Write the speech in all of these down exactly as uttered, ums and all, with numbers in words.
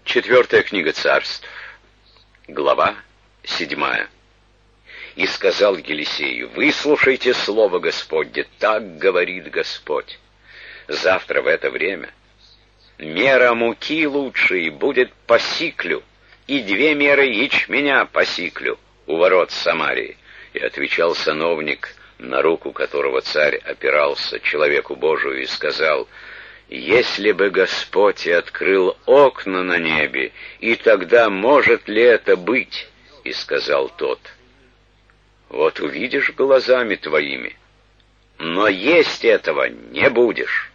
Четвертая книга Царств, глава седьмая. «И сказал Елисею: выслушайте слово Господне, так говорит Господь. Завтра в это время мера муки лучшей будет по сиклю, и две меры ячменя по сиклю у ворот Самарии». И отвечал сановник, на руку которого царь опирался, человеку Божию, и сказал: «Если бы Господь и открыл окна на небе, и тогда может ли это быть?» И сказал тот: «Вот увидишь глазами твоими, но есть этого не будешь».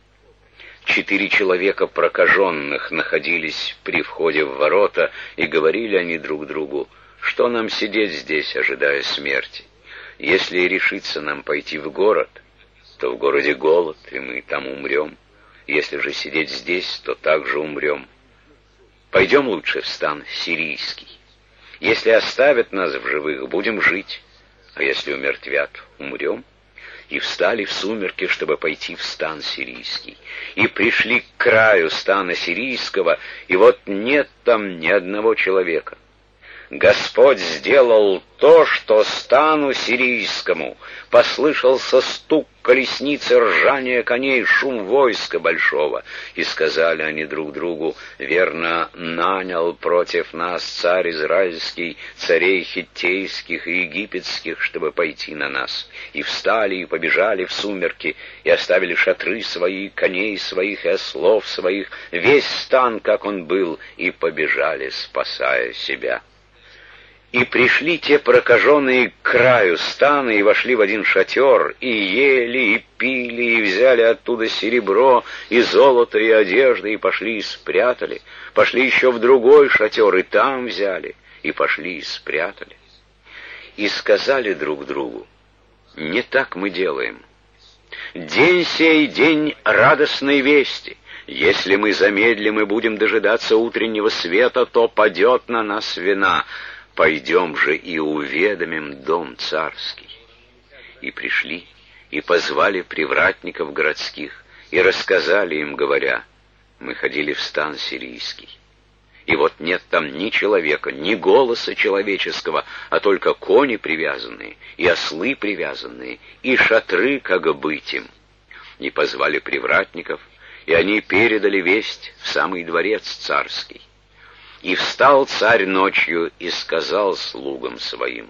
Четыре человека прокаженных находились при входе в ворота, и говорили они друг другу: «Что нам сидеть здесь, ожидая смерти? Если решится нам пойти в город, то в городе голод, и мы там умрем. Если же сидеть здесь, то также умрем. Пойдем лучше в стан сирийский. Если оставят нас в живых, будем жить, а если умертвят, умрем». И встали в сумерки, чтобы пойти в стан сирийский. И пришли к краю стана сирийского, и вот нет там ни одного человека. Господь сделал то, что стану сирийскому. Послышался стук колесницы, ржание коней, шум войска большого. И сказали они друг другу: верно, нанял против нас царь израильский царей хиттейских и египетских, чтобы пойти на нас. И встали, и побежали в сумерки, и оставили шатры свои, коней своих и ослов своих, весь стан, как он был, и побежали, спасая себя. И пришли те прокаженные к краю стана, и вошли в один шатер, и ели, и пили, и взяли оттуда серебро, и золото, и одежды, и пошли и спрятали. Пошли еще в другой шатер, и там взяли, и пошли и спрятали. И сказали друг другу: не так мы делаем. День сей день радостной вести. Если мы замедлим и будем дожидаться утреннего света, то падет на нас вина. Пойдем же и уведомим дом царский. И пришли, и позвали привратников городских, и рассказали им, говоря: мы ходили в стан сирийский, и вот нет там ни человека, ни голоса человеческого, а только кони привязанные, и ослы привязанные, и шатры, как быть им. И позвали привратников, и они передали весть в самый дворец царский. И встал царь ночью и сказал слугам своим: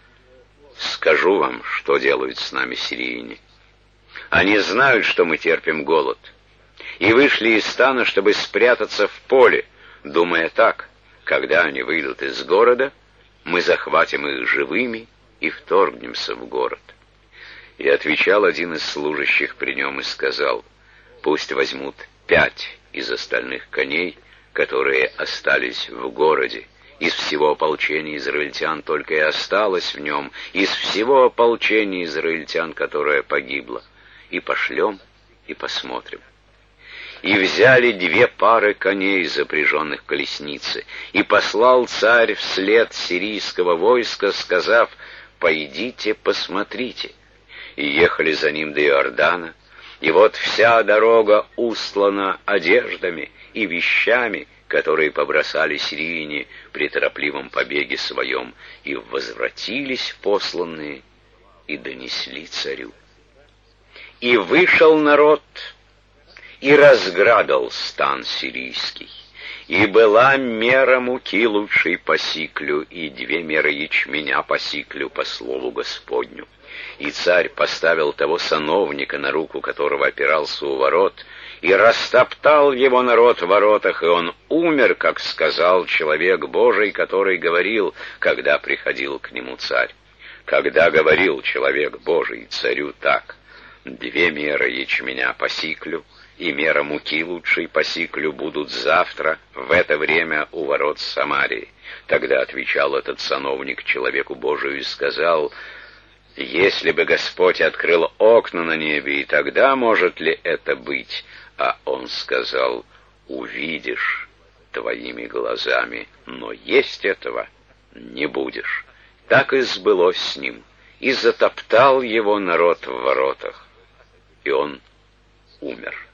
скажу вам, что делают с нами сирияне. Они знают, что мы терпим голод, и вышли из стана, чтобы спрятаться в поле, думая так: когда они выйдут из города, мы захватим их живыми и вторгнемся в город. И отвечал один из служащих при нем и сказал: пусть возьмут пять из остальных коней, которые остались в городе. Из всего ополчения израильтян только и осталось в нем, из всего ополчения израильтян, которое погибло. И пошлем, и посмотрим. И взяли две пары коней, запряженных в колесницы, и послал царь вслед сирийского войска, сказав: пойдите, посмотрите. И ехали за ним до Иордана, и вот вся дорога устлана одеждами и вещами, которые побросали сирияне при торопливом побеге своем, и возвратились посланные, и донесли царю. И вышел народ, и разграбил стан сирийский, и была мера муки лучшей по сиклю, и две меры ячменя по сиклю по слову Господню. И царь поставил того сановника, на руку которого опирался у ворот, и растоптал его народ в воротах, и он умер, как сказал человек Божий, который говорил, когда приходил к нему царь. Когда говорил человек Божий царю так: две меры ячменя по сиклю и мера муки лучшей по сиклю будут завтра в это время у ворот Самарии. Тогда отвечал этот сановник человеку Божию и сказал: если бы Господь открыл окна на небе, и тогда может ли это быть? А он сказал: увидишь твоими глазами, но есть этого не будешь. Так и сбылось с ним, и затоптал его народ в воротах, и он умер.